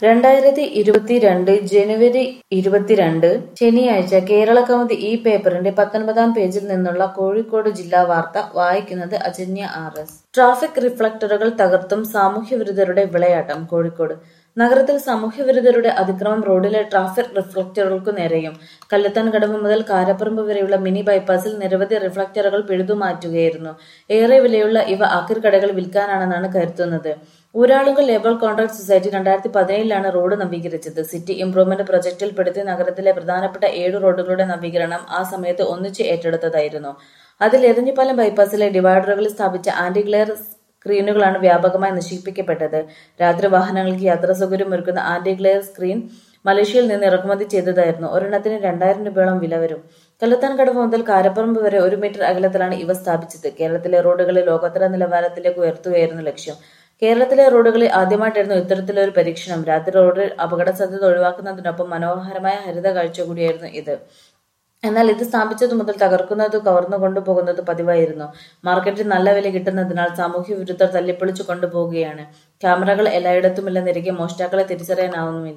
2022 ജനുവരി 22 ശനിയാഴ്ച കേരളകൗമുദി ഈ പേപ്പറിന്റെ 19-ാം പേജിൽ നിന്നുള്ള കോഴിക്കോട് ജില്ലാ വാർത്ത വായിക്കുന്നത് അജന്യ ആർ.എസ്. ട്രാഫിക് റിഫ്ലക്ടറുകൾ തകർത്തും സാമൂഹ്യവിരുദ്ധരുടെ വിളയാട്ടം കോഴിക്കോട് നഗരത്തിൽ സാമൂഹ്യവിരുദ്ധരുടെ അതിക്രമം റോഡിലെ ട്രാഫിക് റിഫ്ലക്ടറുകൾക്കു നേരെയും. കല്ലത്താൻകടവ് മുതൽ കാരപ്പറമ്പ് വരെയുള്ള മിനി ബൈപ്പാസിൽ നിരവധി റിഫ്ലക്ടറുകൾ പിഴുതുമാറ്റുകയായിരുന്നു. ഏറെ വിലയുള്ള ഇവ ആക്രി കടകൾ വിൽക്കാനാണെന്നാണ് കരുതുന്നത്. ഊരാളുങ്കൽ ലേബർ കോൺട്രാക്ട് സൊസൈറ്റി 2017-ലാണ് റോഡ് നവീകരിച്ചത്. സിറ്റി ഇംപ്രൂവ്മെന്റ് പ്രൊജക്ടിൽ പെടുത്തി നഗരത്തിലെ പ്രധാനപ്പെട്ട 7 റോഡുകളുടെ നവീകരണം ആ സമയത്ത് ഒന്നിച്ച് ഏറ്റെടുത്തതായിരുന്നു. അതിൽ എരഞ്ഞിപ്പാലം ബൈപ്പാസിലെ ഡിവൈഡറുകളിൽ സ്ഥാപിച്ച ആന്റി ഗ്ലെയർ സ്ക്രീനുകളാണ് വ്യാപകമായി നശിപ്പിക്കപ്പെട്ടത്. രാത്രി വാഹനങ്ങൾക്ക് യാത്രാസൗകര്യമൊരുക്കുന്ന ആന്റി ഗ്ലെയർ സ്ക്രീൻ മലേഷ്യയിൽ നിന്ന് ഇറക്കുമതി ചെയ്തതായിരുന്നു. ഒരെണ്ണത്തിന് 2000 രൂപയോളം വില വരും. കല്ലത്താൻകടവ് മുതൽ കാരപ്പറമ്പ് വരെ 1 മീറ്റർ അകലത്തിലാണ് ഇവ സ്ഥാപിച്ചത്. കേരളത്തിലെ റോഡുകളെ ലോകോത്തര നിലവാരത്തിലേക്ക് ഉയർത്തുകയായിരുന്നു ലക്ഷ്യം. കേരളത്തിലെ റോഡുകളിൽ ആദ്യമായിട്ടായിരുന്നു ഇത്തരത്തിലൊരു പരീക്ഷണം. രാത്രി റോഡിൽ അപകടസാധ്യത ഒഴിവാക്കുന്നതിനൊപ്പം മനോഹരമായ ഹരിത കാഴ്ച കൂടിയായിരുന്നു ഇത്. എന്നാൽ ഇത് സ്ഥാപിച്ചതു മുതൽ തകർക്കുന്നതു കവർന്നു കൊണ്ടുപോകുന്നത് പതിവായിരുന്നു. മാർക്കറ്റിൽ നല്ല വില കിട്ടുന്നതിനാൽ സാമൂഹ്യ വിരുദ്ധർ തല്ലിപ്പൊളിച്ചു കൊണ്ടുപോകുകയാണ്. ക്യാമറകൾ എല്ലായിടത്തുമില്ലെന്നിരിക്കെ മോഷ്ടാക്കളെ തിരിച്ചറിയാനാവുന്നുമില്ല.